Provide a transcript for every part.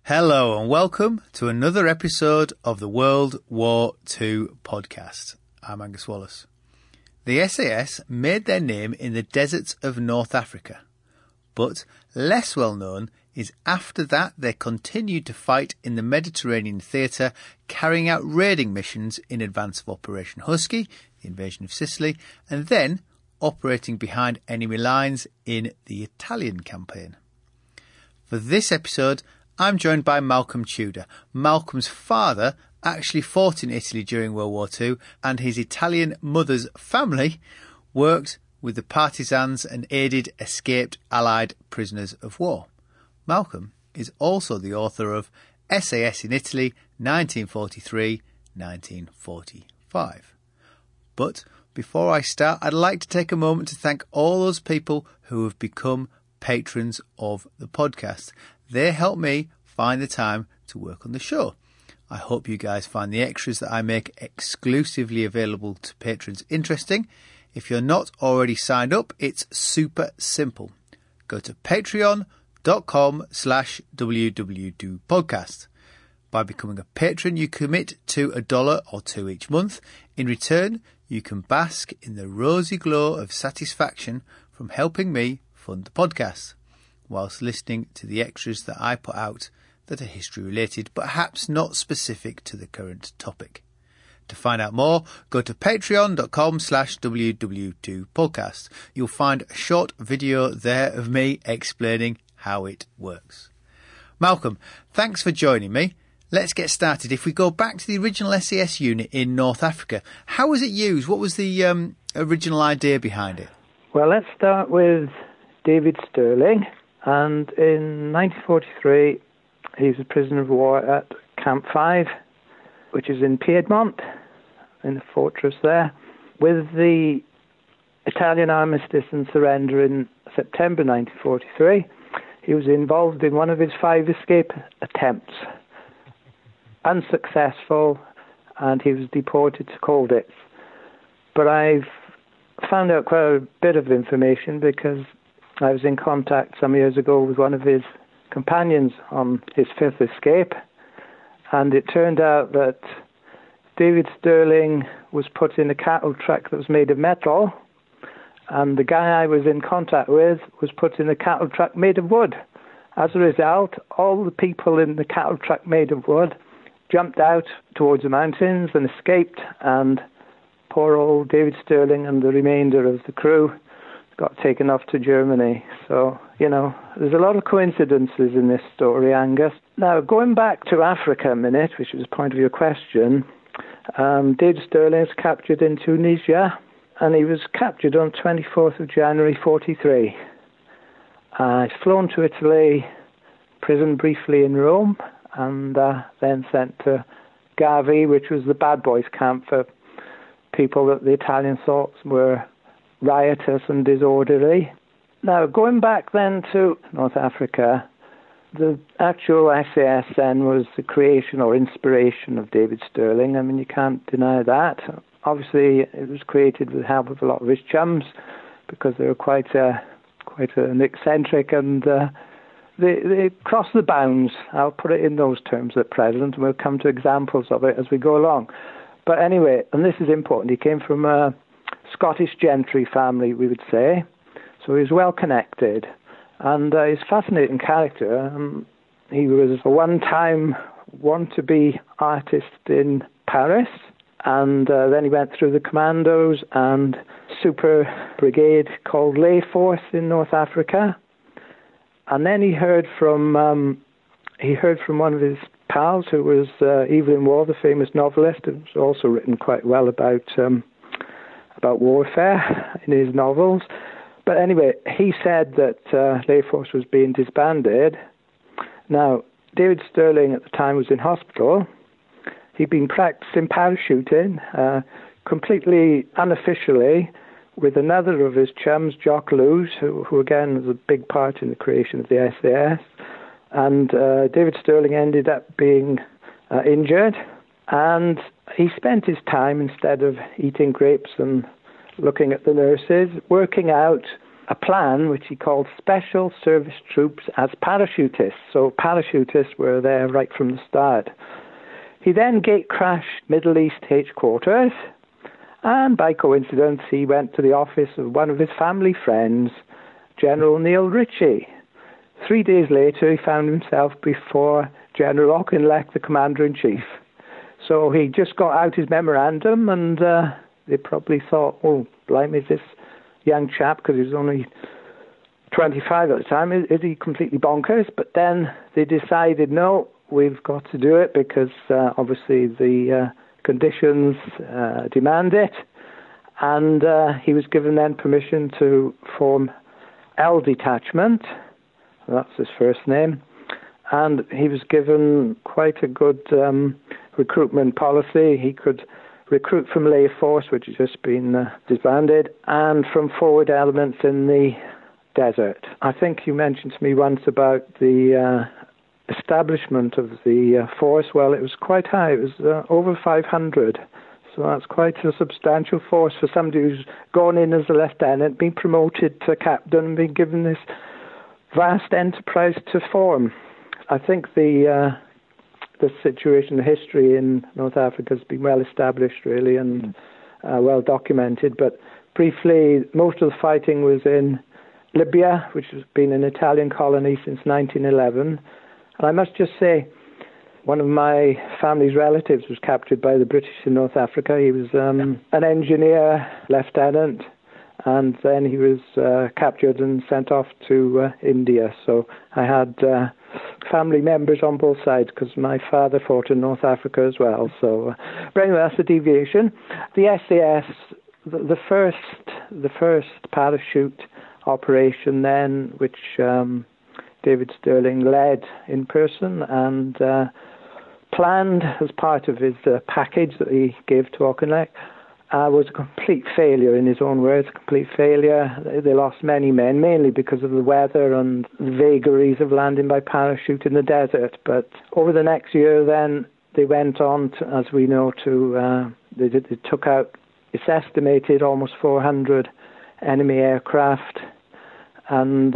Hello and welcome to another episode of the World War II podcast. I'm Angus Wallace. The SAS made their name in the deserts of North Africa, but less well known is after that they continued to fight in the Mediterranean theatre, carrying out raiding missions in advance of Operation Husky, the invasion of Sicily, and then operating behind enemy lines in the Italian campaign. For this episode, I'm joined by Malcolm Tudor. Malcolm's father actually fought in Italy during World War II, and his Italian mother's family worked with the partisans and aided escaped Allied prisoners of war. Malcolm is also the author of SAS in Italy, 1943-1945. But before I start, I'd like to take a moment to thank all those people who have become patrons of the podcast. They help me find the time to work on the show. I hope you guys find the extras that I make exclusively available to patrons interesting. If you're not already signed up, it's super simple. Go to patreon.com/WW2podcast. By becoming a patron, you commit to $1 or $2 each month. In return, you can bask in the rosy glow of satisfaction from helping me fund the podcast, whilst listening to the extras that I put out that are history related, but perhaps not specific to the current topic. To find out more, go to patreon.com/WW2podcast. You'll find a short video there of me explaining how it works. Malcolm, thanks for joining me. Let's get started. If we go back to the original SAS unit in North Africa, how was it used? What was the original idea behind it? Well, let's start with David Stirling. And in 1943, he was a prisoner of war at Camp 5, which is in Piedmont, in the fortress there. With the Italian armistice and surrender in September 1943, he was involved in one of his 5 escape attempts. Unsuccessful, and he was deported to Colditz. But I've found out quite a bit of information because I was in contact some years ago with one of his companions on his 5th escape, and it turned out that David Stirling was put in a cattle truck that was made of metal, and the guy I was in contact with was put in a cattle truck made of wood. As a result, all the people in the cattle truck made of wood jumped out towards the mountains and escaped, and poor old David Stirling and the remainder of the crew got taken off to Germany. So, there's a lot of coincidences in this story, Angus. Now, going back to Africa a minute, which was the point of your question, David Stirling was captured in Tunisia, and he was captured on 24th of January 1943. He's flown to Italy, imprisoned briefly in Rome, and then sent to Gavi, which was the bad boys camp for people that the Italians thought were riotous and disorderly. Now, going back then to North Africa, the actual SAS then was the creation or inspiration of David Stirling. I mean, you can't deny that. Obviously, it was created with the help of a lot of his chums because they were quite an eccentric, and they crossed the bounds. I'll put it in those terms at present, and we'll come to examples of it as we go along. But anyway, and this is important, he came from a Scottish gentry family, we would say, so he was well connected, and he's a fascinating character. He was a one-time want-to-be artist in Paris, and then he went through the commandos and super brigade called Lay Force in North Africa, and then he heard from one of his pals who was Evelyn Waugh, the famous novelist, who's also written quite well about warfare in his novels. But anyway, he said that Lay Force was being disbanded. Now, David Stirling at the time was in hospital. He'd been practicing parachuting completely unofficially with another of his chums, Jock Lewis, who again was a big part in the creation of the SAS. And David Stirling ended up being injured, and he spent his time, instead of eating grapes and looking at the nurses, working out a plan which he called Special Service Troops as parachutists. So parachutists were there right from the start. He then gate-crashed Middle East headquarters, and by coincidence he went to the office of one of his family friends, General Neil Ritchie. 3 days later he found himself before General Auchinleck, the Commander-in-Chief. So he just got out his memorandum, and they probably thought, oh, blimey, this young chap, because he was only 25 at the time, is he completely bonkers? But then they decided, no, we've got to do it because obviously the conditions demand it. And he was given then permission to form L Detachment. That's his first name. And he was given quite a good recruitment policy. He could recruit from Lay Force, which has just been disbanded, and from forward elements in the desert. I think you mentioned to me once about the establishment of the force. Well, it was quite high. It was over 500. So that's quite a substantial force for somebody who's gone in as a lieutenant, been promoted to captain, and been given this vast enterprise to form. I think the situation, the history in North Africa has been well established, really, and well documented. But briefly, most of the fighting was in Libya, which has been an Italian colony since 1911. And I must just say, one of my family's relatives was captured by the British in North Africa. He was an engineer, lieutenant, and then he was captured and sent off to India. So I had family members on both sides because my father fought in North Africa as well. So, but anyway, that's a deviation. The SAS, the first parachute operation then, which David Stirling led in person and planned as part of his package that he gave to Auchinleck, was a complete failure, in his own words, a complete failure. They lost many men, mainly because of the weather and the vagaries of landing by parachute in the desert. But over the next year then, they went on, to, as we know, they took out, it's estimated, almost 400 enemy aircraft. And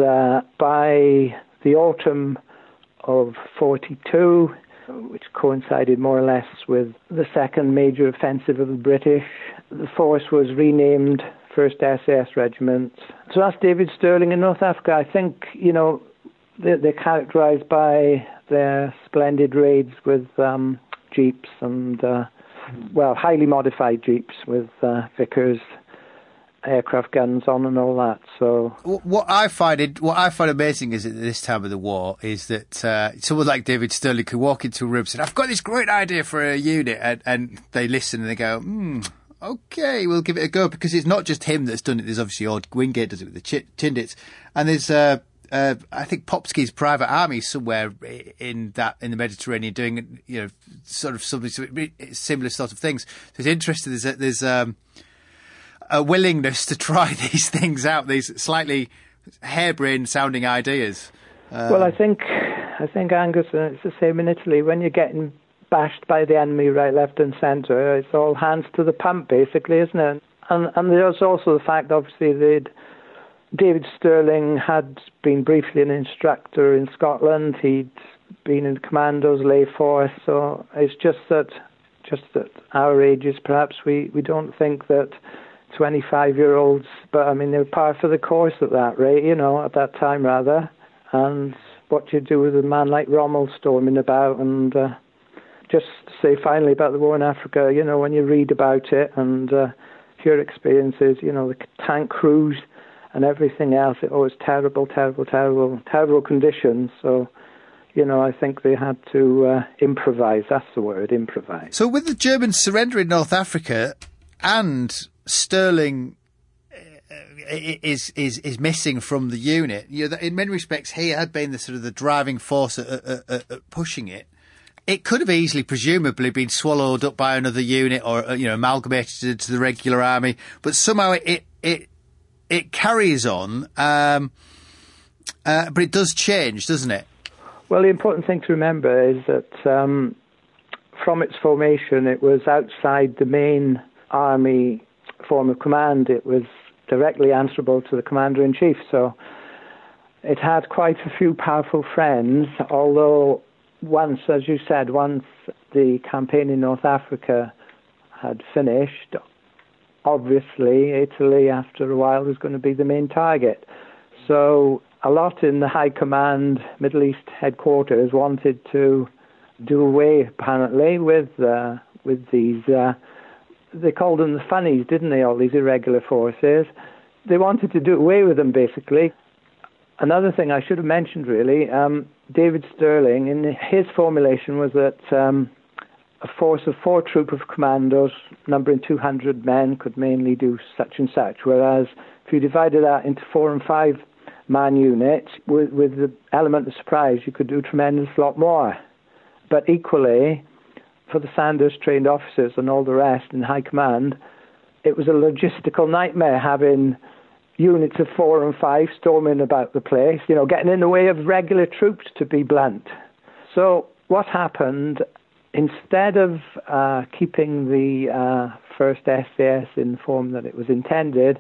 by the autumn of 42, which coincided more or less with the second major offensive of the British, the force was renamed 1st SAS Regiment. So that's David Stirling in North Africa. I think, you know, they're characterised by their splendid raids with jeeps and, highly modified jeeps with Vickers aircraft guns on and all that. So what I find amazing is at this time of the war is that someone like David Stirling could walk into a room and say, I've got this great idea for a unit, and they listen and they go, okay, we'll give it a go, because it's not just him that's done it. There's obviously Ord Wingate does it with the Chindits, and there's I think Popsky's Private Army somewhere in the Mediterranean doing, you know, sort of similar sort of things. So it's interesting is that there's a willingness to try these things out, these slightly harebrained sounding ideas. Well, I think Angus, it's the same in Italy. When you're getting bashed by the enemy right, left and centre, it's all hands to the pump, basically, isn't it? And there's also the fact, obviously, that David Stirling had been briefly an instructor in Scotland. He'd been in Commandos, Lay Force. So it's just that our ages, perhaps we don't think that 25-year-olds, but I mean, they're par for the course at that rate, you know, at that time rather. And what you do with a man like Rommel storming about, and just to say finally about the war in Africa, you know, when you read about it and your experiences, you know, the tank crews and everything else, it was terrible conditions. So, you know, I think they had to improvise. That's the word, improvise. So with the Germans surrendering North Africa and Stirling is missing from the unit, you know, in many respects he had been the sort of the driving force at pushing it. It could have easily, presumably, been swallowed up by another unit or, you know, amalgamated into the regular army, but somehow it carries on, but it does change, doesn't it? Well, the important thing to remember is that from its formation, it was outside the main army form of command. It was directly answerable to the Commander-in-Chief. So it had quite a few powerful friends, although once, as you said, once the campaign in North Africa had finished, obviously Italy, after a while, was going to be the main target. So a lot in the High Command Middle East headquarters wanted to do away, apparently, with these, they called them the funnies, didn't they, all these irregular forces. They wanted to do away with them, basically. Another thing I should have mentioned, really, David Stirling, in his formulation, was that a force of 4 troop of commandos, numbering 200 men, could mainly do such and such, whereas if you divided that into 4 and 5 man units, with the element of surprise, you could do a tremendous lot more. But equally, for the Sandhurst-trained officers and all the rest in high command, it was a logistical nightmare having units of 4 and 5 storming about the place, getting in the way of regular troops, to be blunt. So what happened, instead of keeping the 1st SAS in the form that it was intended,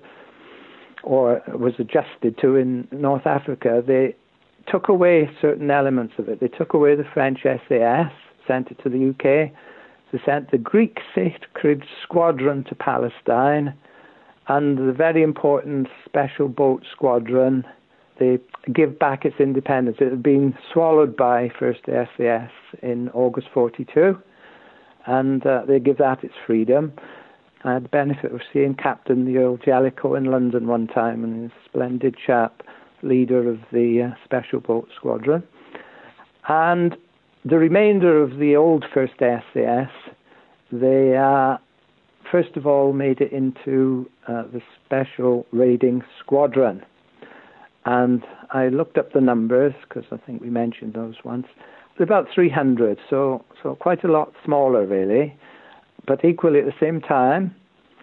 or was adjusted to in North Africa, they took away certain elements of it. They took away the French SAS, sent it to the UK. They sent the Greek Sacred Squadron to Palestine, and the very important Special Boat Squadron, they give back its independence. It had been swallowed by 1st SAS in August 42, and they give that its freedom. I had the benefit of seeing Captain the Earl Jellicoe in London one time, and he's a splendid chap, leader of the Special Boat Squadron. And the remainder of the old 1st SAS, they first of all made it into the Special Raiding Squadron. And I looked up the numbers, because I think we mentioned those once. They're about 300, so quite a lot smaller, really. But equally at the same time,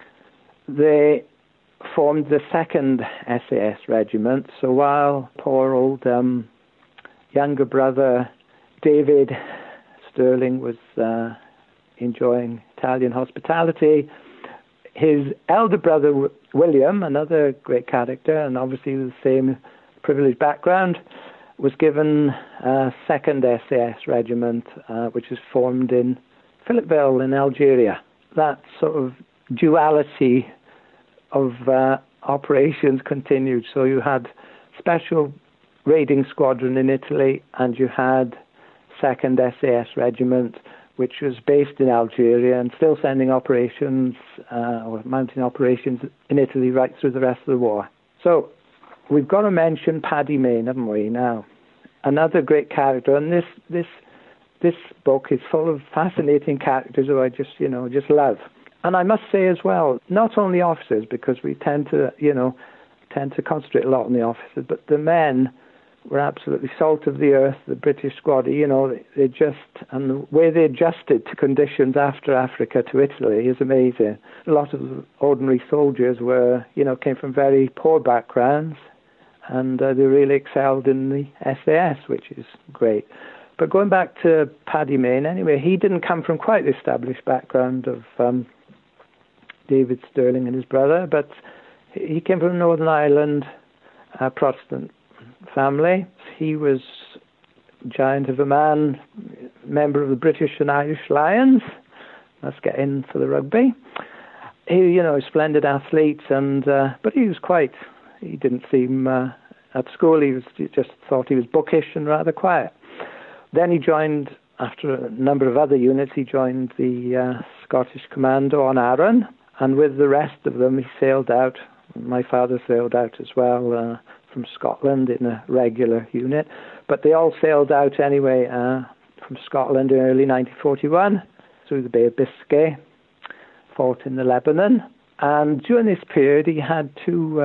they formed the 2nd SAS regiment. So while poor old younger brother David Stirling was enjoying Italian hospitality, his elder brother William, another great character, and obviously the same privileged background, was given a 2nd SAS regiment, which was formed in Philippeville in Algeria. That sort of duality of operations continued. So you had Special Raiding Squadron in Italy, and you had 2nd SAS Regiment, which was based in Algeria and still sending operations or mounting operations in Italy right through the rest of the war. So we've got to mention Paddy Mayne, haven't we, now? Another great character, and this book is full of fascinating characters who I just love. And I must say as well, not only officers, because we tend to concentrate a lot on the officers, but the men were absolutely salt of the earth, the British squad. They just, and the way they adjusted to conditions after Africa to Italy is amazing. A lot of ordinary soldiers came from very poor backgrounds, and they really excelled in the SAS, which is great. But going back to Paddy Mayne, anyway, he didn't come from quite the established background of David Stirling and his brother, but he came from Northern Ireland, Protestant family. He was a giant of a man, member of the British and Irish Lions. Let's get in for the rugby. He, a splendid athlete, and but he didn't seem at school. He just thought he was bookish and rather quiet. Then he joined, after a number of other units, he joined the Scottish Commando on Arran, and with the rest of them, he sailed out. My father sailed out as well from Scotland in a regular unit, but they all sailed out anyway from Scotland in early 1941 through the Bay of Biscay, fought in the Lebanon, and during this period he had two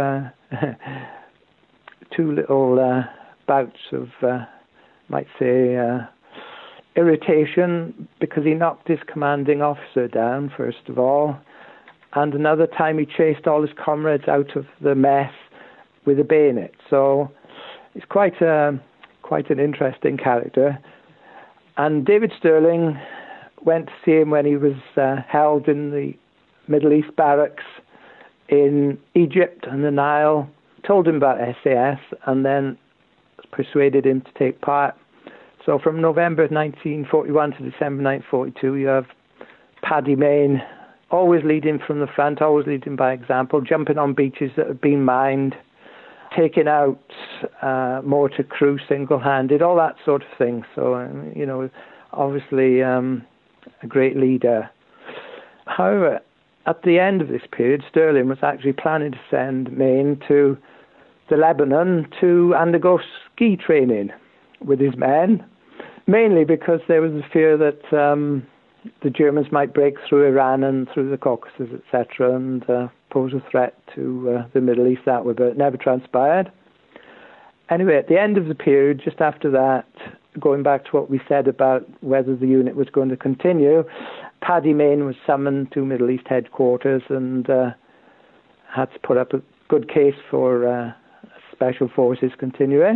little bouts of, might say, irritation, because he knocked his commanding officer down, first of all, and another time he chased all his comrades out of the mess with a bayonet. So he's quite an interesting character. And David Stirling went to see him when he was held in the Middle East barracks in Egypt and the Nile, told him about SAS, and then persuaded him to take part. So from November 1941 to December 1942, you have Paddy Mayne always leading from the front, always leading by example, jumping on beaches that have been mined, taking out mortar crew single-handed, all that sort of thing. So, obviously a great leader. However, at the end of this period, Stirling was actually planning to send Mayne to the Lebanon to undergo ski training with his men, mainly because there was a fear that the Germans might break through Iran and through the Caucasus, etc., and pose a threat to the Middle East that way, but it never transpired. Anyway, at the end of the period, just after that, going back to what we said about whether the unit was going to continue, Paddy Mayne was summoned to Middle East headquarters and had to put up a good case for Special Forces continuing.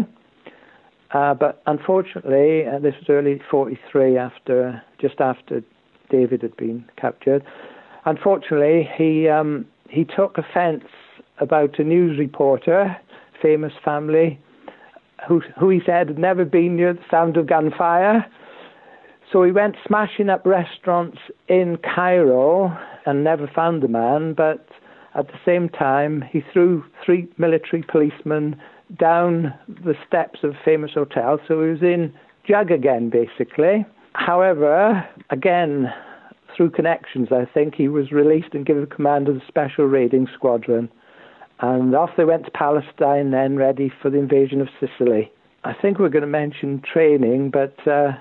But unfortunately, this was early 43, just after David had been captured. Unfortunately, he took offence about a news reporter, famous family, who he said had never been near the sound of gunfire. So he went smashing up restaurants in Cairo and never found the man, but at the same time, he threw 3 military policemen down the steps of a famous hotel, so he was in jug again, basically. However, again, through connections, I think, he was released and given command of the Special Raiding Squadron. And off they went to Palestine then, ready for the invasion of Sicily. I think we're going to mention training, but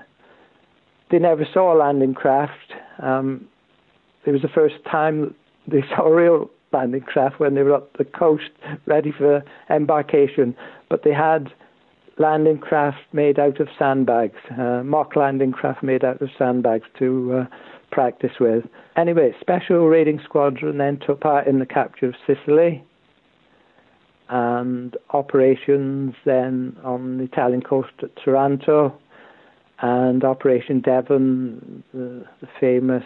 they never saw a landing craft. It was the first time they saw a real landing craft when they were up the coast ready for embarkation. But they had landing craft made out of sandbags, mock landing craft made out of sandbags to practice with. Anyway, Special Raiding Squadron then took part in the capture of Sicily and operations then on the Italian coast at Taranto and Operation Devon, the famous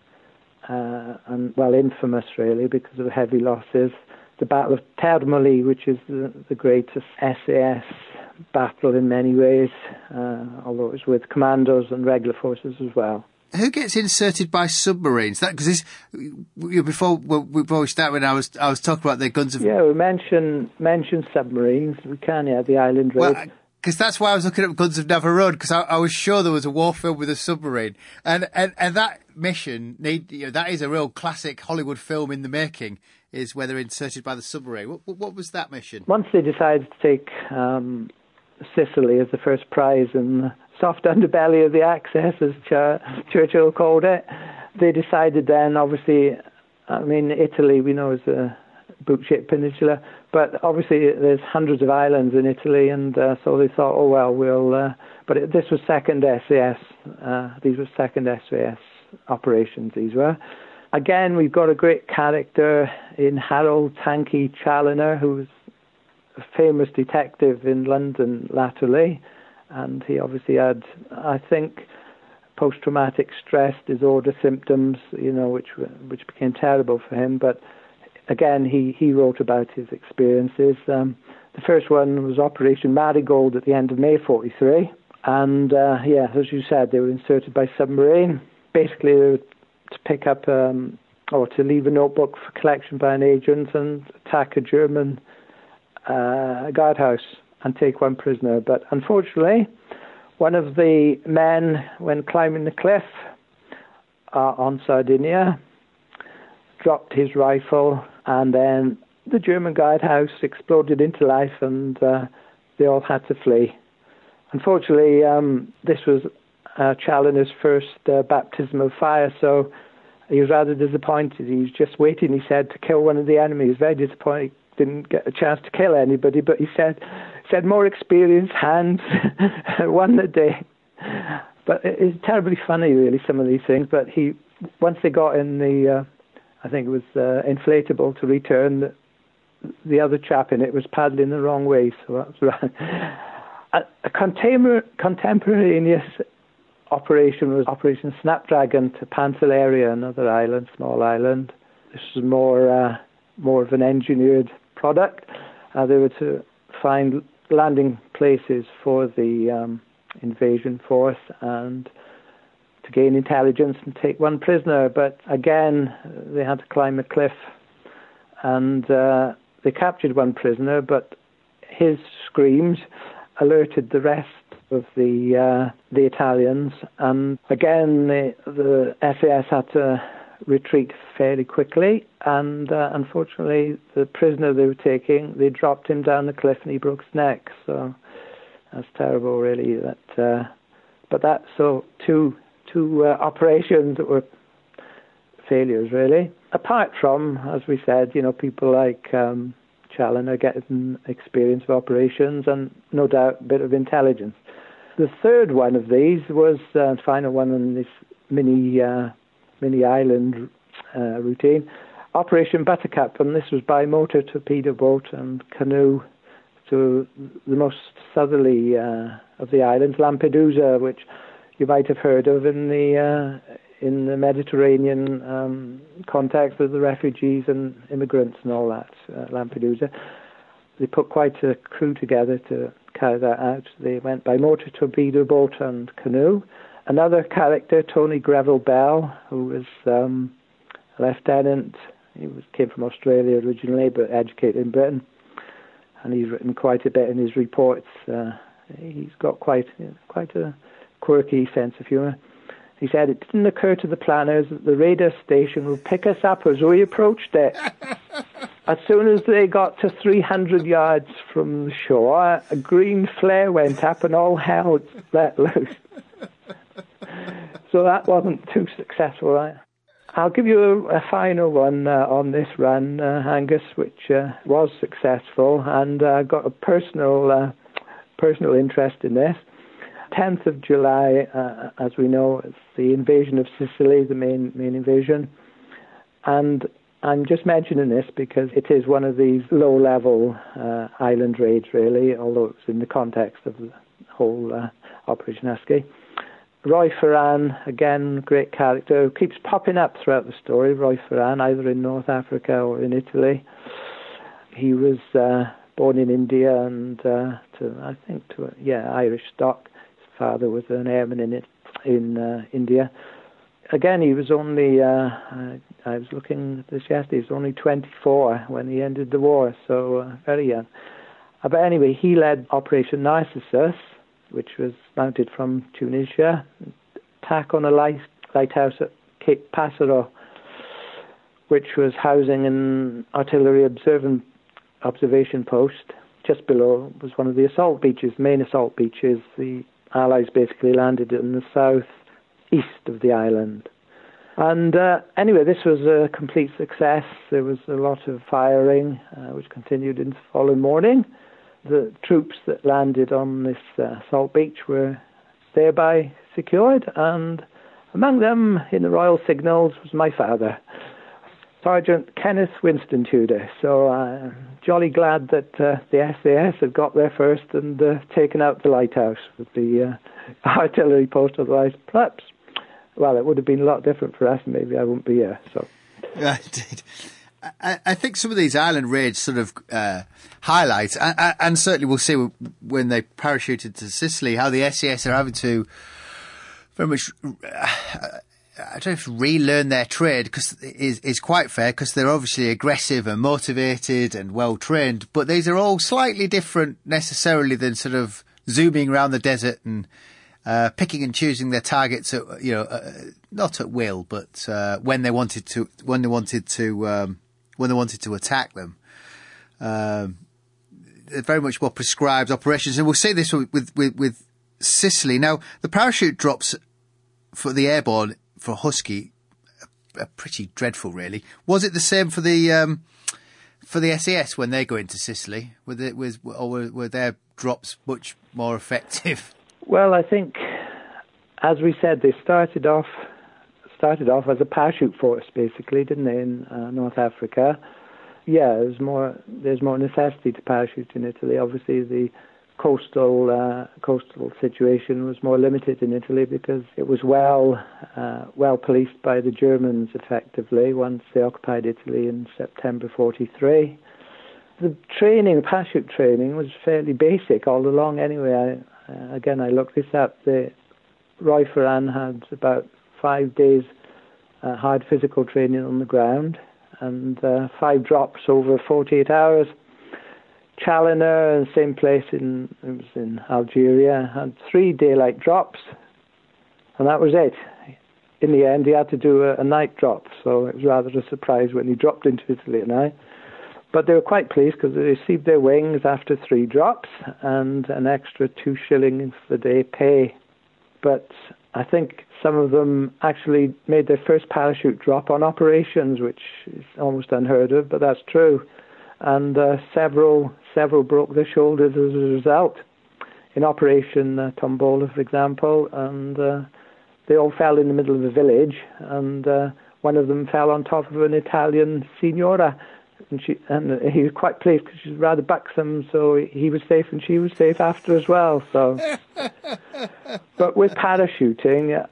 and, well, infamous really because of heavy losses, the Battle of Termoli, which is the greatest SAS battle in many ways, although it was with commandos and regular forces as well. Who gets inserted by submarines? Because before we start, when I was talking about the guns of... Yeah, we mention submarines. We can, the island raid. Well, because that's why I was looking at Guns of Navarone, because I was sure there was a war film with a submarine. And that mission, that is a real classic Hollywood film in the making, is where they're inserted by the submarine. What was that mission? Once they decided to take Sicily as the first prize and the soft underbelly of the Axis, as Churchill called it, they decided then, obviously, Italy, we know, is a boot-shaped peninsula, but obviously there's hundreds of islands in Italy, and so they thought, but this was second SAS. These were second SAS operations, these were. Again, we've got a great character in Harold Tanky Challoner, who was a famous detective in London latterly, and he obviously had, I think, post-traumatic stress disorder symptoms, which became terrible for him, but again, he wrote about his experiences. The first one was Operation Marigold at the end of May 43. And, as you said, they were inserted by submarine. Basically, they were to pick up or to leave a notebook for collection by an agent and attack a German guardhouse and take one prisoner. But unfortunately, one of the men, when climbing the cliff on Sardinia, dropped his rifle, and then the German guardhouse exploded into life, and they all had to flee. Unfortunately, this was Challoner's first baptism of fire, so he was rather disappointed. He was just waiting, he said, to kill one of the enemies. Very disappointed. Didn't get a chance to kill anybody, but he said more experienced hands won the day. But it's terribly funny, really, some of these things. But once they got in the, I think it was inflatable to return, the other chap in it was paddling the wrong way, so that was right. A contemporaneous operation was Operation Snapdragon to Pantelleria, another island, small island. This was more more of an engineered product. They were to find landing places for the invasion force and to gain intelligence and take one prisoner. But again, they had to climb a cliff, and they captured one prisoner, but his screams alerted the rest of the Italians, and again the SAS had to retreat fairly quickly, and unfortunately the prisoner they were taking, they dropped him down the cliff and he broke his neck. So that's terrible, really. So two operations that were failures, really. Apart from, as we said, people like Challoner getting experience of operations and no doubt a bit of intelligence. The third one of these was the final one in this mini island routine, Operation Buttercup, and this was by motor torpedo boat and canoe to the most southerly of the islands, Lampedusa, which you might have heard of in the Mediterranean context with the refugees and immigrants and all that, Lampedusa. They put quite a crew together to carry that out. They went by motor torpedo boat and canoe. Another character, Tony Greville Bell, who was a lieutenant. He came from Australia originally, but educated in Britain. And he's written quite a bit in his reports. He's got quite a quirky sense of humour. He said, "It didn't occur to the planners that the radar station would pick us up as we approached it. As soon as they got to 300 yards from the shore, a green flare went up and all hell let loose." So that wasn't too successful, right? I'll give you a final one on this run, Angus, which was successful, and I got a personal interest in this. 10th of July, as we know, it's the invasion of Sicily, the main invasion. And I'm just mentioning this because it is one of these low-level island raids, really, although it's in the context of the whole Operation Husky. Roy Ferran, again, great character, who keeps popping up throughout the story. Roy Ferran, either in North Africa or in Italy. He was born in India and to Irish stock. His father was an airman in India. Again, he was only, I was looking at this yesterday, he was only 24 when he ended the war, so very young. But anyway, he led Operation Narcissus, which was mounted from Tunisia, attack on a lighthouse at Cape Passero, which was housing an artillery observation post. Just below was one of the assault beaches, main assault beaches. The Allies basically landed in the south east of the island. And anyway, this was a complete success. There was a lot of firing, which continued into the following morning. The troops that landed on this assault beach were thereby secured, and among them, in the Royal Signals, was my father, Sergeant Kenneth Winston Tudor. So jolly glad that the SAS had got there first and taken out the lighthouse with the artillery post. Otherwise, perhaps, well, it would have been a lot different for us, and maybe I wouldn't be here. So, indeed. I think some of these island raids sort of highlight, and certainly we'll see when they parachuted to Sicily, how the SAS are having to very much, I don't know if relearn their trade, because is quite fair, because they're obviously aggressive and motivated and well trained, but these are all slightly different necessarily than sort of zooming around the desert and picking and choosing their targets at, not at will, but when they wanted to attack them. They're very much more prescribed operations, and we'll see this with Sicily. Now, the parachute drops for the airborne for Husky are pretty dreadful, really. Was it the same for the SAS when they go into Sicily? Were their drops much more effective? Well, I think, as we said, they started off as a parachute force, basically, didn't they, in North Africa? Yeah, there's more necessity to parachute in Italy. Obviously, the coastal situation was more limited in Italy because it was well policed by the Germans effectively once they occupied Italy in September 43. The parachute training was fairly basic all along anyway. I looked this up. Roy Ferran had about 5 days hard physical training on the ground and 5 drops over 48 hours. Challoner, same place it was in Algeria, had 3 daylight drops, and that was it. In the end, he had to do a night drop, so it was rather a surprise when he dropped into Italy at night. But they were quite pleased because they received their wings after 3 drops and an extra 2 shillings a day pay. But I think some of them actually made their first parachute drop on operations, which is almost unheard of, but that's true. And several broke their shoulders as a result. In Operation Tombola, for example, and they all fell in the middle of a village, and one of them fell on top of an Italian signora, and he was quite pleased because she was rather buxom, so he was safe and she was safe after as well. So, but with parachuting,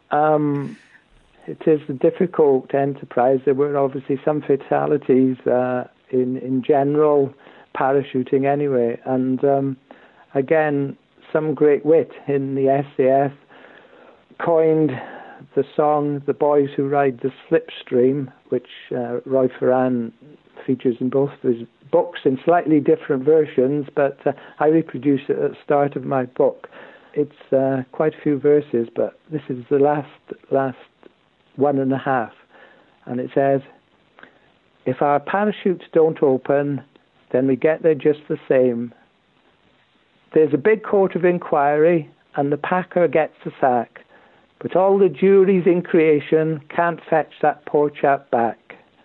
it is a difficult enterprise. There were obviously some fatalities in general parachuting anyway, and again, some great wit in the SAS coined the song "The Boys Who Ride the Slipstream," which Roy Ferran features in both of his books in slightly different versions, but I reproduce it at the start of my book. It's quite a few verses, but this is the last 1.5, and it says, "If our parachutes don't open, then we get there just the same. There's a big court of inquiry, and the packer gets the sack. But all the juries in creation can't fetch that poor chap back."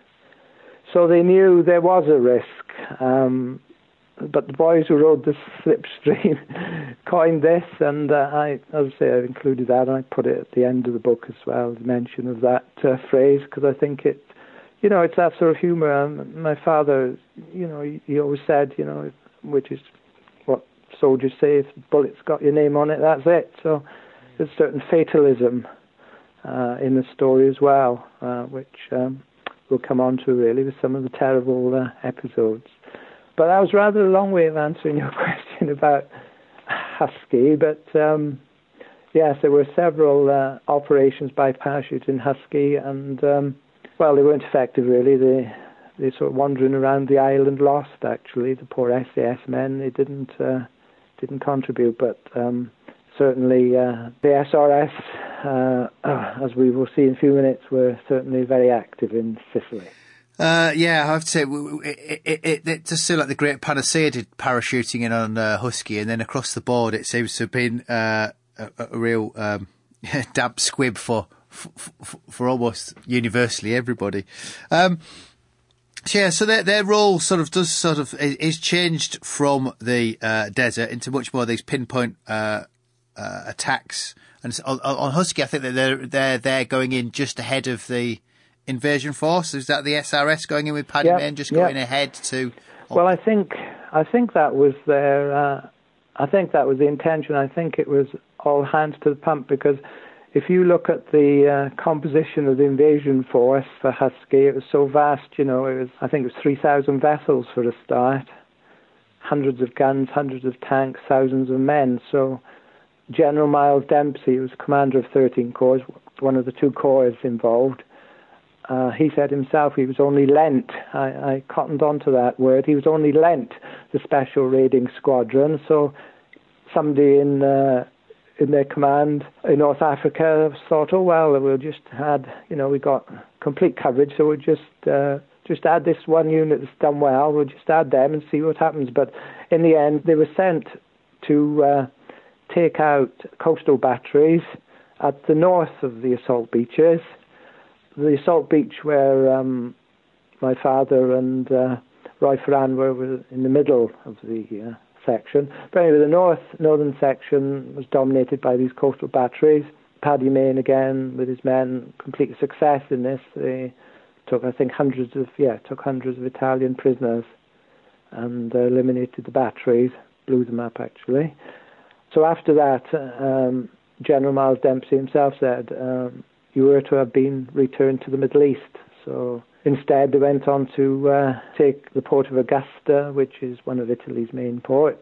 So they knew there was a risk. But the boys who rode the slipstream coined this, and I've included that, and I put it at the end of the book as well, the mention of that phrase, because I think it's that sort of humour. My father, he always said, which is what soldiers say, if the bullet's got your name on it, that's it. So there's certain fatalism in the story as well, which we'll come on to really with some of the terrible episodes. But that was rather a long way of answering your question about Husky. But yes, there were several operations by parachute in Husky, and they weren't effective really. They sort of wandering around the island lost. Actually, the poor SAS men, they didn't contribute, but certainly the SRS, as we will see in a few minutes, were certainly very active in Sicily. I have to say, it does seem like the Great Panacea did parachuting in on Husky, and then across the board it seems to have been a real damp squib for almost universally everybody. So their role is changed from the desert into much more of these pinpoint attacks. And on Husky, I think that they're going in just ahead of the invasion force. Is that the SRS going in with Paddy Mayne, just going ahead to? Well, I think that was their. I think that was the intention. I think it was all hands to the pump, because if you look at the composition of the invasion force for Husky, it was so vast. I think it was 3,000 vessels for a start, hundreds of guns, hundreds of tanks, thousands of men. So General Miles Dempsey was commander of 13 Corps, one of the 2 corps involved. He said himself he was only lent. I cottoned onto that word. He was only lent the Special Raiding Squadron. So somebody in their command in North Africa thought, we'll just add, we got complete coverage, so we'll just add this one unit that's done well. We'll just add them and see what happens. But in the end, they were sent to take out coastal batteries at the north of the assault beaches. The assault beach where my father and Roy Ferran were in the middle of the section. But anyway, the northern section was dominated by these coastal batteries. Paddy Mayne, again, with his men, complete success in this. They took, I think, hundreds of Italian prisoners and eliminated the batteries. blew them up, actually. So after that, General Miles Dempsey himself said, you were to have been returned to the Middle East. So instead, they went on to take the port of Augusta, which is one of Italy's main ports,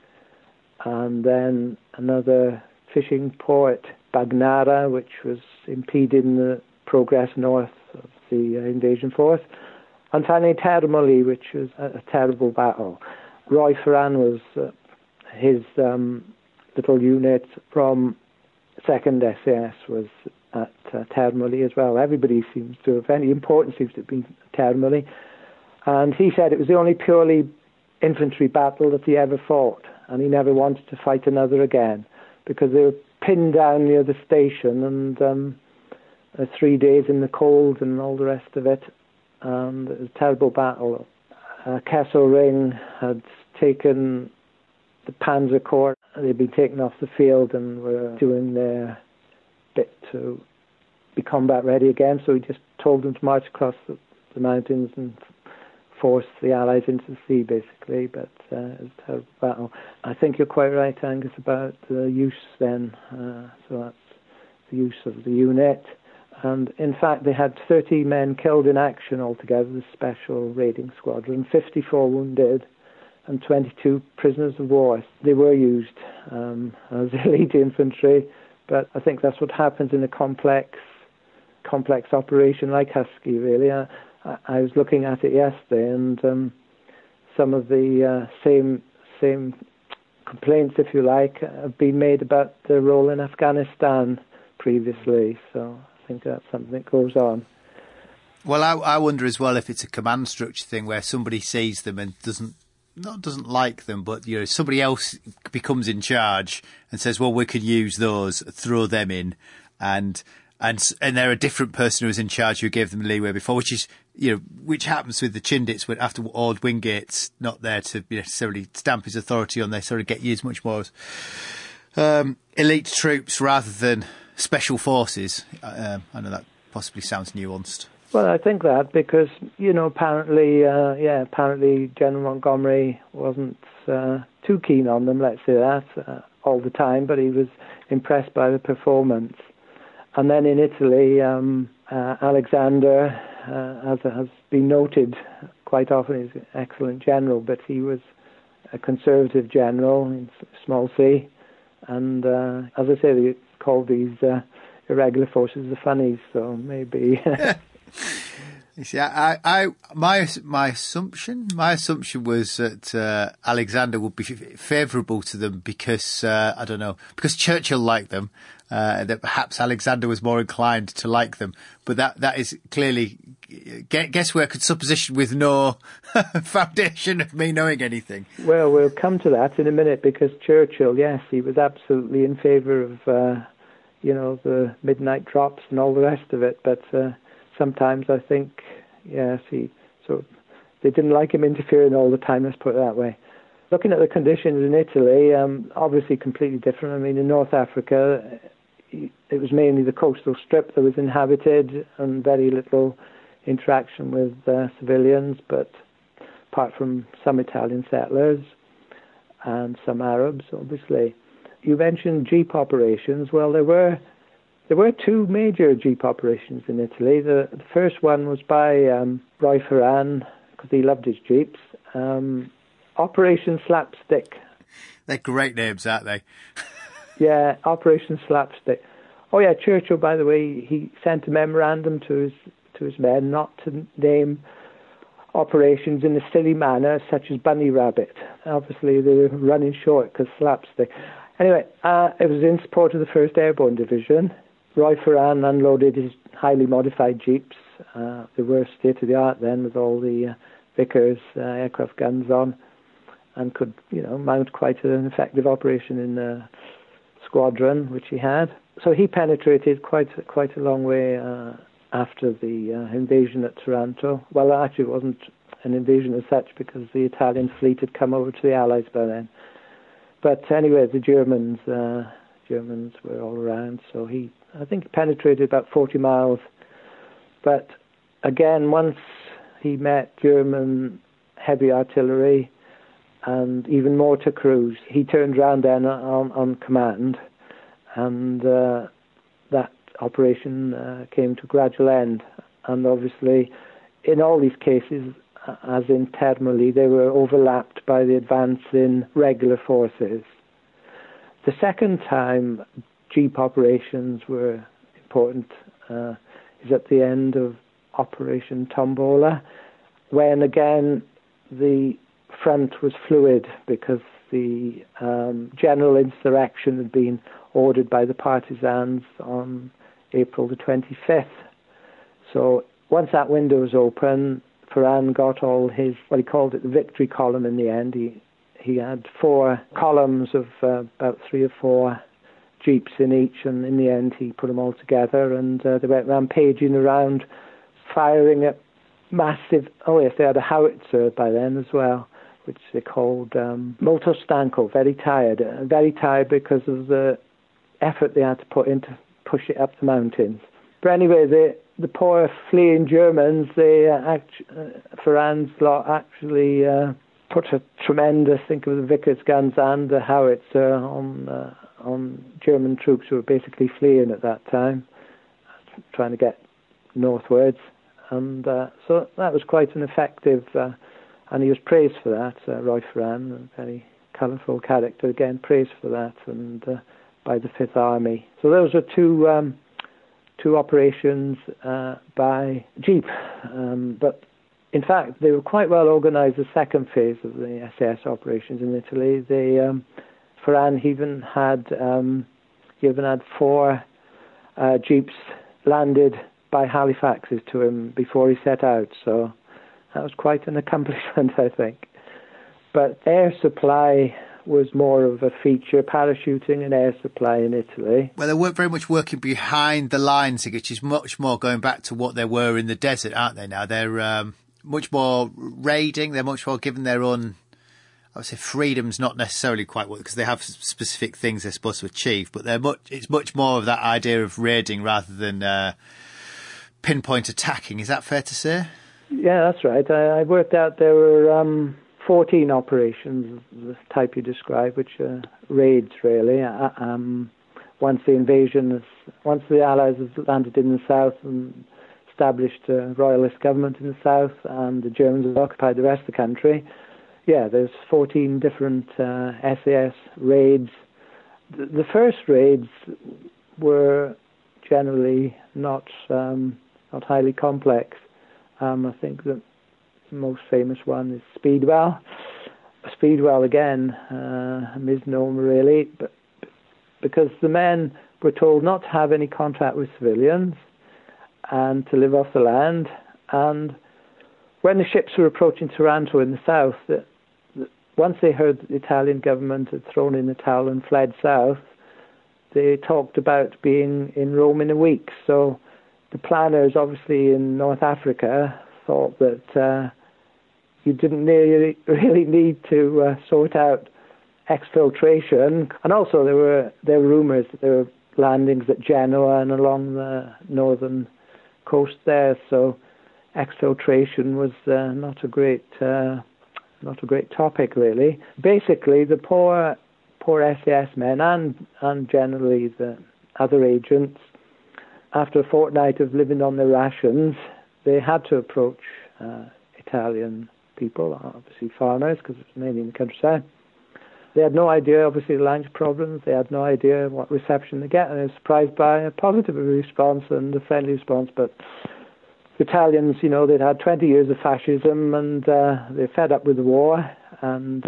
and then another fishing port, Bagnara, which was impeding the progress north of the invasion force, and finally Termoli, which was a terrible battle. Roy Ferran was his little unit from 2nd SAS was at Termoli as well. Everybody seems to have, any importance seems to have been Termoli. And he said it was the only purely infantry battle that he ever fought, and he never wanted to fight another again, because they were pinned down near the station, and 3 days in the cold and all the rest of it. And it was a terrible battle. Kesselring had taken the Panzer Corps. They'd been taken off the field and were doing their bit to be combat ready again. So he just told them to march across the mountains and force the Allies into the sea, basically. But it was a terrible battle. I think you're quite right, Angus, about the use then. So that's the use of the unit. And in fact, they had 30 men killed in action altogether, the Special Raiding Squadron, 54 wounded, and 22 prisoners of war. They were used as elite infantry, but I think that's what happens in a complex operation like Husky, really. I was looking at it yesterday, and some of the same complaints, if you like, have been made about the role in Afghanistan previously, so I think that's something that goes on. Well, I wonder as well if it's a command structure thing where somebody sees them and doesn't like them, but somebody else becomes in charge and says, "Well, we could use those, throw them in," and they're a different person who was in charge who gave them leeway before, which happens with the Chindits when after Ord Wingate's not there to necessarily stamp his authority on, they sort of get used much more as elite troops rather than special forces. I know that possibly sounds nuanced. Well, I think that because, apparently General Montgomery wasn't too keen on them, let's say that, all the time, but he was impressed by the performance. And then in Italy, Alexander, as has been noted quite often, he's an excellent general, but he was a conservative general in small c. And as I say, they called these irregular forces the funnies, so maybe... You see, my assumption was that Alexander would be favourable to them because because Churchill liked them. That perhaps Alexander was more inclined to like them, but that is clearly guesswork and supposition with no foundation of me knowing anything. Well, we'll come to that in a minute, because Churchill, yes, he was absolutely in favour of the midnight drops and all the rest of it, but. Sometimes I think, yes, they didn't like him interfering all the time, let's put it that way. Looking at the conditions in Italy, obviously completely different. I mean, in North Africa, it was mainly the coastal strip that was inhabited and very little interaction with civilians, but apart from some Italian settlers and some Arabs, obviously. You mentioned jeep operations. Well, there were two major jeep operations in Italy. The first one was by Roy Ferran, because he loved his jeeps. Operation Slapstick. They're great names, aren't they? Yeah, Operation Slapstick. Oh yeah, Churchill, by the way, he sent a memorandum to his men not to name operations in a silly manner, such as Bunny Rabbit. Obviously, they were running short because slapstick. Anyway, it was in support of the 1st Airborne Division. Roy Ferran unloaded his highly modified jeeps. They were state-of-the-art then, with all the Vickers aircraft guns on, and could, mount quite an effective operation in the squadron, which he had. So he penetrated quite a long way after the invasion at Taranto. Well, actually, it wasn't an invasion as such, because the Italian fleet had come over to the Allies by then. But anyway, the Germans were all around, so I think he penetrated about 40 miles. But again, once he met German heavy artillery, and even mortar crews. He turned round then on command, and that operation came to gradual end. And obviously, in all these cases, as in Termoli, they were overlapped by the advance in regular forces. The second time jeep operations were important is at the end of Operation Tombola, when again the front was fluid because the general insurrection had been ordered by the partisans on April the 25th. So once that window was open, Ferran got all his, what he called it, the victory column in the end. He had 4 columns of about 3 or 4 jeeps in each, and in the end he put them all together, and they went rampaging around, firing at massive, they had a howitzer by then as well, which they called Molto Stanco, very tired because of the effort they had to put in to push it up the mountains. But anyway, the poor fleeing Germans, Ferran's lot actually put a tremendous, think of the Vickers guns and the howitzer on German troops who were basically fleeing at that time, trying to get northwards. And so that was quite an effective, and he was praised for that, Roy Ferran, a very colourful character, again, praised for that, and by the Fifth Army. So those are two operations by jeep. But in fact, they were quite well organised, the second phase of the SAS operations in Italy. Ferran even had 4 jeeps landed by Halifaxes to him before he set out. So that was quite an accomplishment, I think. But air supply was more of a feature, parachuting and air supply in Italy. Well, they weren't very much working behind the lines, which is much more going back to what they were in the desert, aren't they now? They're much more raiding, they're much more given their own, I would say freedom's not necessarily quite what, because they have specific things they're supposed to achieve, but it's much more of that idea of raiding rather than pinpoint attacking. Is that fair to say? Yeah, that's right. I worked out there were 14 operations of the type you described, which are raids, really. Once the Allies have landed in the south and established a royalist government in the south, and the Germans have occupied the rest of the country, there's 14 different SAS raids. The first raids were generally not highly complex. I think the most famous one is Speedwell. Speedwell, again, a misnomer really, but because the men were told not to have any contact with civilians and to live off the land. And when the ships were approaching Taranto in the south, once they heard that the Italian government had thrown in the towel and fled south, they talked about being in Rome in a week. So the planners, obviously in North Africa, thought that you didn't really need to sort out exfiltration. And also there were rumours that there were landings at Genoa and along the northern coast there. So exfiltration was not a great topic, really. Basically, the poor SAS men and generally the other agents, after a fortnight of living on their rations, they had to approach Italian people, obviously farmers, because it was mainly in the countryside. They had no idea, obviously, the language problems. They had no idea what reception they get, and they were surprised by a positive response and a friendly response. But the Italians, they'd had 20 years of fascism, and they're fed up with the war. And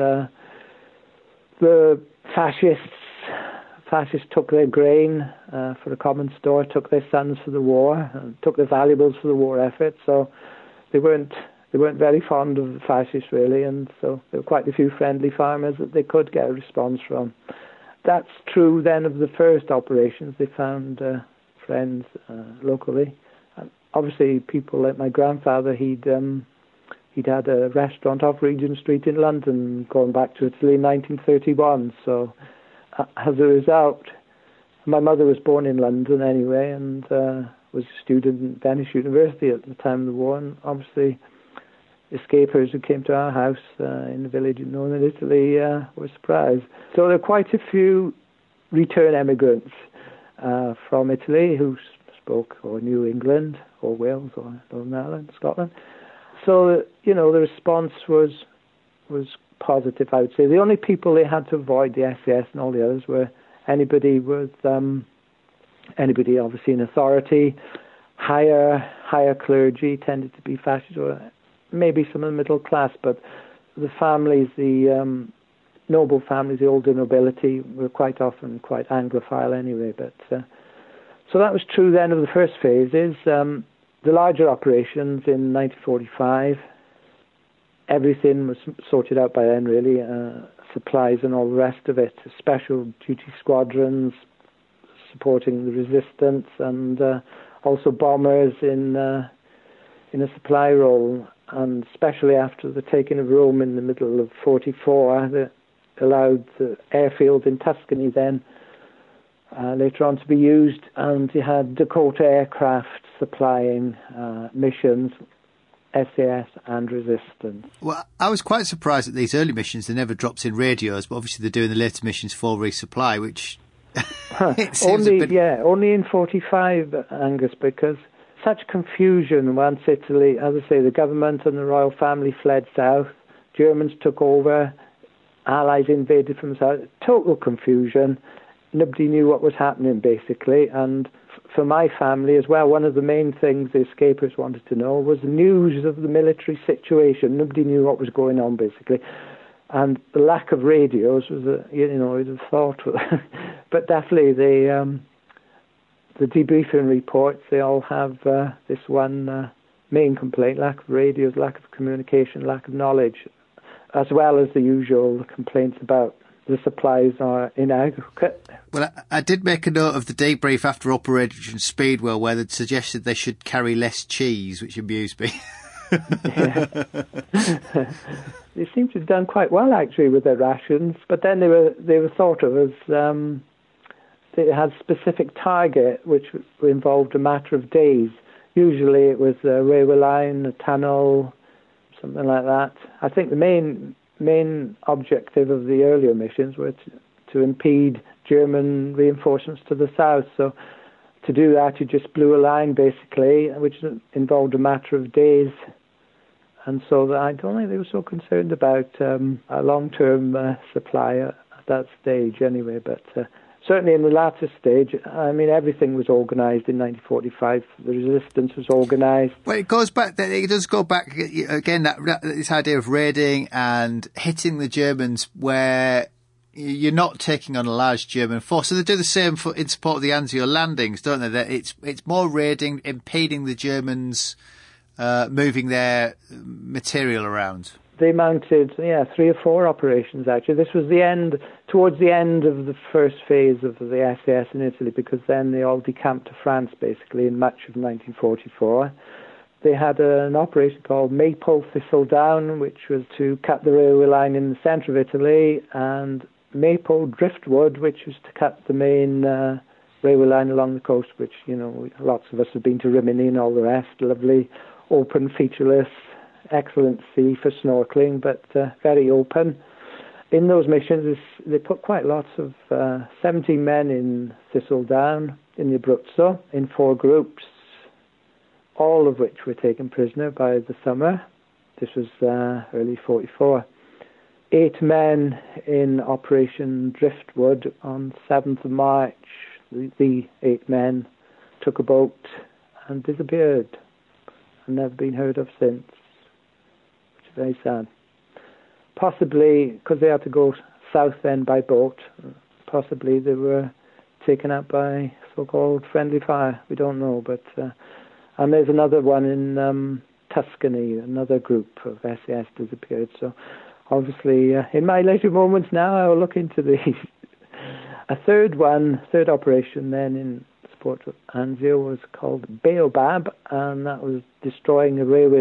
the fascists took their grain for a common store, took their sons for the war, and took their valuables for the war effort. So they weren't very fond of the fascists, really, and so there were quite a few friendly farmers that they could get a response from. That's true then of the first operations. They found friends locally. And obviously, people like my grandfather, he'd had a restaurant off Regent Street in London going back to Italy in 1931. So as a result, my mother was born in London anyway, and was a student at Venice University at the time of the war, and obviously escapers who came to our house in the village in northern Italy were surprised. So there are quite a few return emigrants from Italy who spoke or knew England or Wales or Northern Ireland, Scotland. So, the response was positive, I would say. The only people they had to avoid, the SES and all the others, were anybody obviously in authority, higher clergy tended to be fascist, or maybe some of the middle class, but the families, the noble families, the older nobility, were quite often quite Anglophile anyway. But so that was true then of the first phases. The larger operations in 1945, everything was sorted out by then, really, supplies and all the rest of it, special duty squadrons supporting the resistance, and also bombers in a supply role. And especially after the taking of Rome in the middle of 1944, that allowed the airfield in Tuscany then later on to be used, and you had Dakota Aircraft supplying missions, SAS and resistance. Well, I was quite surprised at these early missions. They never dropped in radios, but obviously they're doing the later missions for resupply, which only in 1945, Angus, because such confusion once Italy, as I say, the government and the royal family fled south, Germans took over, Allies invaded from south, total confusion. Nobody knew what was happening, basically, and for my family as well, one of the main things the escapers wanted to know was news of the military situation. Nobody knew what was going on, basically. And the lack of radios was, you'd have thought. But definitely the debriefing reports, they all have this one main complaint: lack of radios, lack of communication, lack of knowledge, as well as the usual complaints about the supplies are inadequate. Well, I did make a note of the debrief after Operation Speedwell, where they suggested they should carry less cheese, which amused me. They seem to have done quite well, actually, with their rations, but then they were thought of as they had a specific target, which involved a matter of days. Usually it was a railway line, a tunnel, something like that. I think the main objective of the earlier missions were to impede German reinforcements to the south. So to do that, you just blew a line, basically, which involved a matter of days. And so I don't think they were so concerned about a long-term supply at that stage anyway. But certainly in the latter stage, I mean, everything was organised in 1945. The resistance was organised. Well, it goes back. It does go back again. This idea of raiding and hitting the Germans, where you're not taking on a large German force. So they do the same in support of the Anzio landings, don't they? That it's more raiding, impeding the Germans moving their material around. They mounted, 3 or 4 operations, actually. This was towards the end of the first phase of the SAS in Italy, because then they all decamped to France, basically, in much of 1944. They had an operation called Maple Thistledown, which was to cut the railway line in the centre of Italy, and Maple Driftwood, which was to cut the main railway line along the coast, which, lots of us have been to Rimini and all the rest. Lovely, open, featureless, excellent sea for snorkeling, but very open. In those missions, they put quite lots of 17 men in Thistledown, in the Abruzzo, in 4 groups, all of which were taken prisoner by the summer. This was early 1944. 8 men in Operation Driftwood on 7th of March. The 8 men took a boat and disappeared and never been heard of since. Which is very sad. Possibly, because they had to go south then by boat, possibly they were taken out by so-called friendly fire. We don't know, but... and there's another one in Tuscany, another group of SAS disappeared. So obviously, in my later moments now, I will look into these. A third operation then in support of Anzio was called Baobab, and that was destroying a railway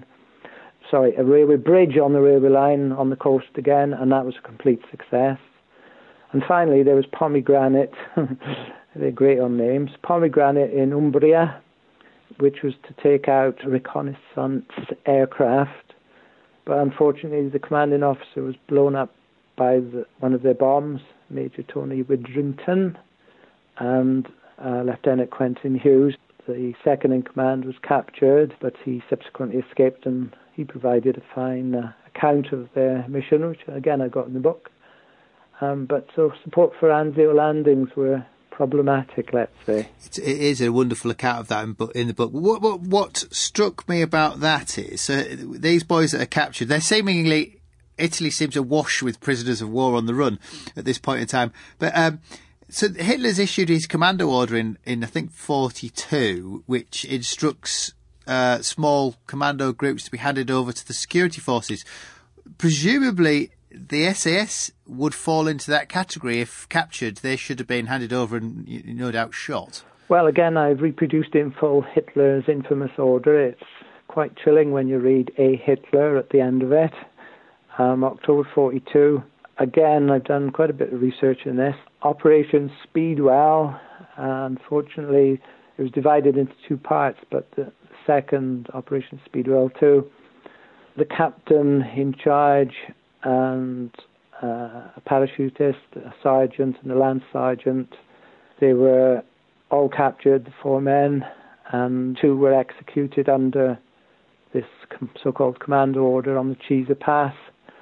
bridge on the railway line on the coast again, and that was a complete success. And finally, there was Pomegranate, they're great on names, Pomegranate in Umbria, which was to take out reconnaissance aircraft But unfortunately, the commanding officer was blown up by one of their bombs, Major Tony Widrington, and Lieutenant Quentin Hughes. The second in command was captured, but he subsequently escaped, and he provided a fine account of their mission, which again I got in the book. But so support for Anzio landings were problematic, let's say. It is a wonderful account of that in the book. What struck me about that is these boys that are captured, they're seemingly, Italy seems awash with prisoners of war on the run at this point in time. But so Hitler's issued his commando order in I think 42, which instructs small commando groups to be handed over to the security forces. Presumably the SAS would fall into that category. If captured, they should have been handed over and no doubt shot. Well, again, I've reproduced in full Hitler's infamous order. It's quite chilling when you read A. Hitler at the end of it. October 42. Again, I've done quite a bit of research in this. Operation Speedwell, unfortunately, it was divided into two parts, but the second, Operation Speedwell 2, the captain in charge and a parachutist, a sergeant and a lance sergeant, they were all captured, the 4 men, and 2 were executed under this so-called commando order on the Cisa Pass,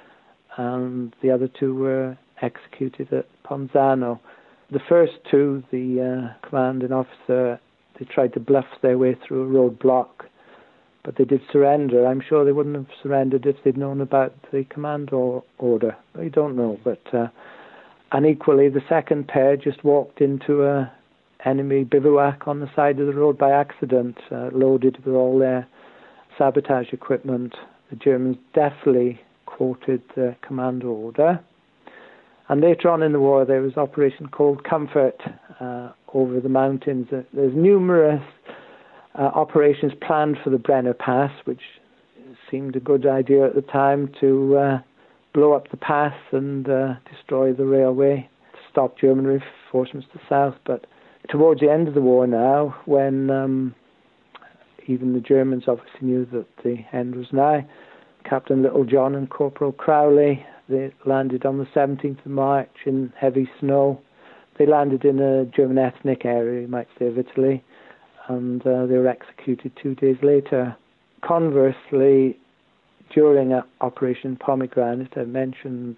and the other 2 were executed at Ponzano. The first 2, the commanding officer, they tried to bluff their way through a roadblock, but they did surrender. I'm sure they wouldn't have surrendered if they'd known about the commando order. I don't know, but and equally, the second pair just walked into a enemy bivouac on the side of the road by accident, loaded with all their sabotage equipment. The Germans definitely quoted the commando order. And later on in the war, there was Operation Cold Comfort over the mountains. There's numerous operations planned for the Brenner Pass, which seemed a good idea at the time, to blow up the pass and destroy the railway to stop German reinforcements to the south. But towards the end of the war now, when even the Germans obviously knew that the end was nigh, Captain Littlejohn and Corporal Crowley, they landed on the 17th of March in heavy snow. They landed in a German ethnic area, you might say, of Italy, and they were executed 2 days later. Conversely, during Operation Pomegranate, I mentioned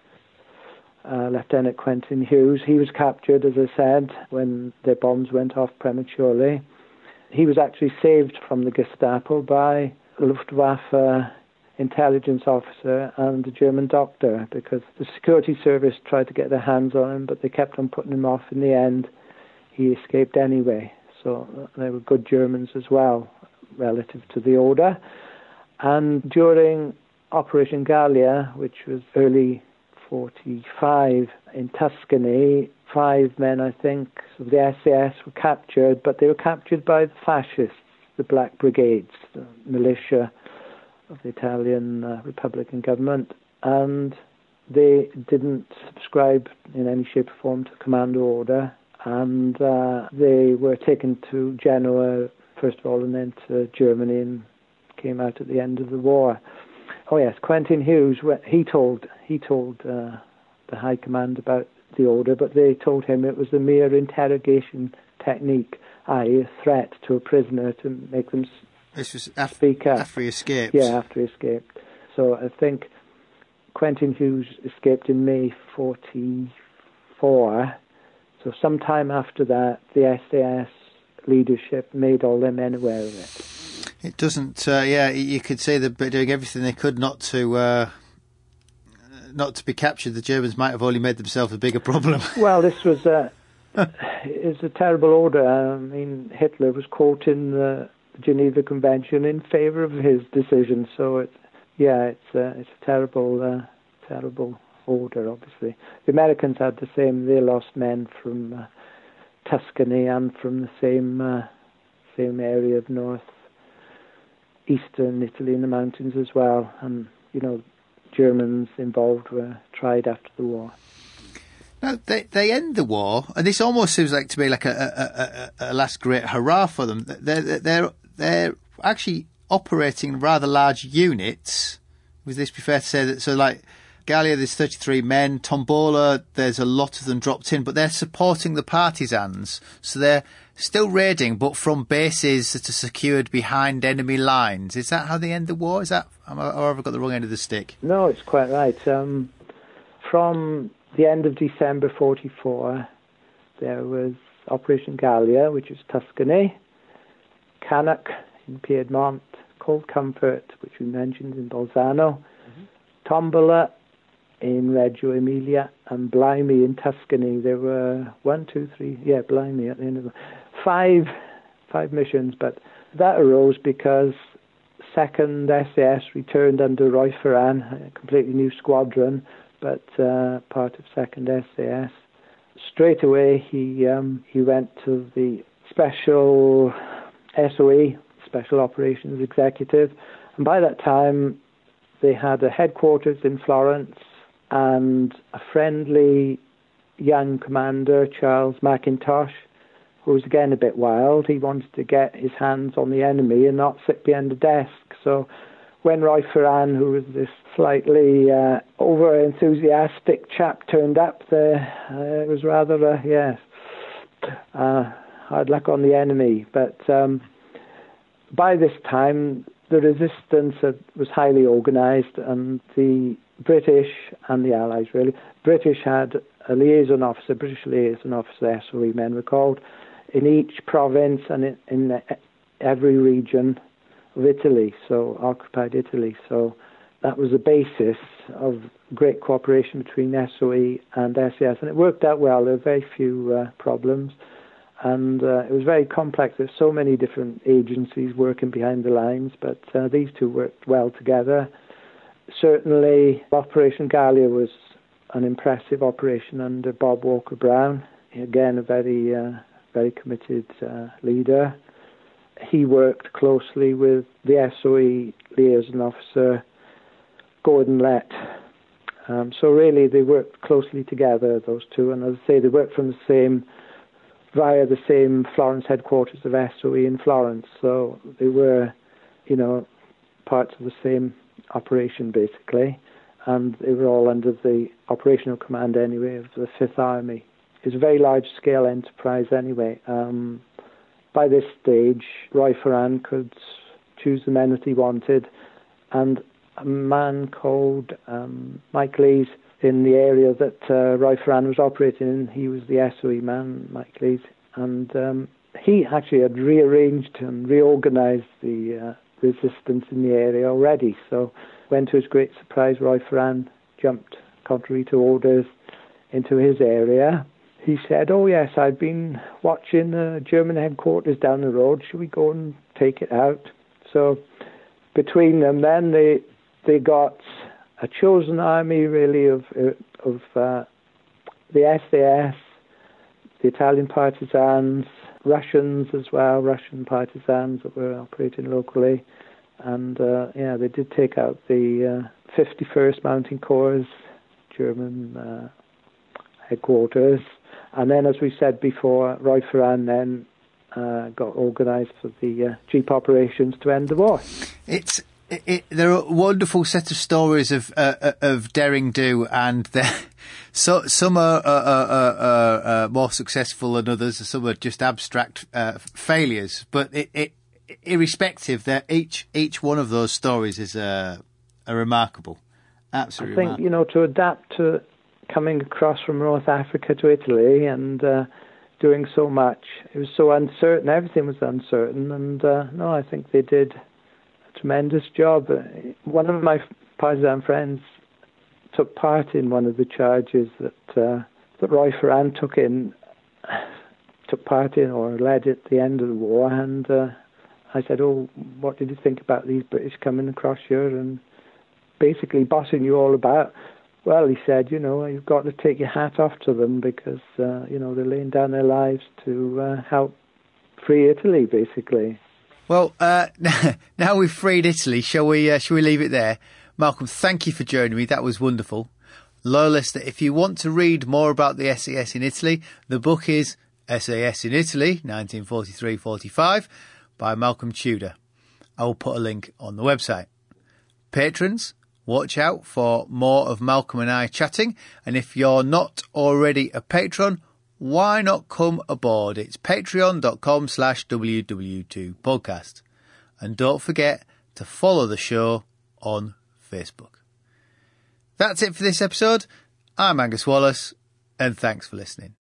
Lieutenant Quentin Hughes. He was captured, as I said, when their bombs went off prematurely. He was actually saved from the Gestapo by a Luftwaffe intelligence officer and a German doctor, because the security service tried to get their hands on him, but they kept on putting him off. In the end, he escaped anyway. So they were good Germans as well, relative to the order. And during Operation Gallia, which was early 45 in Tuscany, 5 men, I think, of the SAS were captured, but they were captured by the fascists, the Black Brigades, the militia of the Italian Republican government, and they didn't subscribe in any shape or form to the commando order, and they were taken to Genoa first of all and then to Germany and came out at the end of the war. Oh yes, Quentin Hughes, he told the High Command about the order, but they told him it was a mere interrogation technique, i.e. a threat to a prisoner to make them this was speak up. After he escaped. Yeah, after he escaped. So I think Quentin Hughes escaped in May 44. So sometime after that, the SAS leadership made all their men aware of it. It doesn't. You could say they're doing everything they could not to be captured. The Germans might have only made themselves a bigger problem. Well, this was a terrible order. I mean, Hitler was quoting the Geneva Convention in favour of his decision. So it's a terrible order. Obviously, the Americans had the same. They lost men from Tuscany and from the same area of northeastern Italy in the mountains as well. And Germans involved were tried after the war. Now they end the war, and this almost seems like to be like a last great hurrah for them. They're actually operating rather large units Would this be fair to say that, so like Gallia, there's 33 men, Tombola, there's a lot of them dropped in, but they're supporting the partisans, so they're still raiding, but from bases that are secured behind enemy lines. Is that how they end the war? Is that, or have I got the wrong end of the stick? No, it's quite right. From the end of December 44, there was Operation Gallia, which was Tuscany, Cannock in Piedmont, Cold Comfort, which we mentioned in Bolzano, Tombola in Reggio Emilia, and Blimey in Tuscany. There were Blimey at the end of five missions, but that arose because 2nd SAS returned under Roy Ferran, a completely new squadron, but part of 2nd SAS. Straight away, he went to the special SOE, Special Operations Executive, and by that time they had a headquarters in Florence and a friendly young commander, Charles McIntosh, who was again a bit wild. He wanted to get his hands on the enemy and not sit behind a desk. So when Roy Ferran, who was this slightly over-enthusiastic chap, turned up, it was rather, hard luck on the enemy. But by this time, the resistance was highly organised, and the British and the Allies, really. British had a liaison officer, British liaison officer, SOE men were called, in each province and in every region of Italy, so occupied Italy. So that was the basis of great cooperation between SOE and SAS, and it worked out well. There were very few problems, and it was very complex. There's so many different agencies working behind the lines, but these two worked well together. Certainly, Operation Gallia was an impressive operation under Bob Walker-Brown. Again, a very committed leader. He worked closely with the SOE liaison officer, Gordon Lett. So really, they worked closely together, those two. And as I say, they worked via the same Florence headquarters of SOE in Florence. So they were, parts of the same operation, basically. And they were all under the operational command, anyway, of the Fifth Army. It was a very large-scale enterprise, anyway. By this stage, Roy Ferran could choose the men that he wanted, and a man called Mike Lees in the area that Roy Ferran was operating in, he was the SOE man, Mike Lees, and he actually had rearranged and reorganised the resistance in the area already. So when, to his great surprise, Roy Ferran jumped, contrary to orders, into his area, he said, "Oh yes, I've been watching German headquarters down the road. Should we go and take it out?" So between them, then they got a chosen army, really, of the SAS, the Italian partisans, Russians as well, Russian partisans that were operating locally, and they did take out the 51st Mountain Corps German headquarters. And then, as we said before, Roy Ferran then got organised for the Jeep operations to end the war. There are a wonderful set of stories of daring do, and some are more successful than others. Some are just abstract failures. But irrespective, that each one of those stories is a remarkable, absolutely. I think to adapt to coming across from North Africa to Italy and doing so much. It was so uncertain. Everything was uncertain. And I think they did a tremendous job. One of my partisan friends took part in one of the charges that Roy Ferran took part in or led at the end of the war. And I said, "Oh, what did you think about these British coming across here and basically bossing you all about?" Well, he said, you've got to take your hat off to them because, they're laying down their lives to help free Italy, basically. Well, now we've freed Italy, shall we leave it there? Malcolm, thank you for joining me. That was wonderful. Loyal listener, if you want to read more about the SAS in Italy, the book is SAS in Italy, 1943-45, by Malcolm Tudor. I will put a link on the website. Patrons, Watch out for more of Malcolm and I chatting. And if you're not already a patron, why not come aboard? It's patreon.com/WW2podcast. And don't forget to follow the show on Facebook. That's it for this episode. I'm Angus Wallace, and thanks for listening.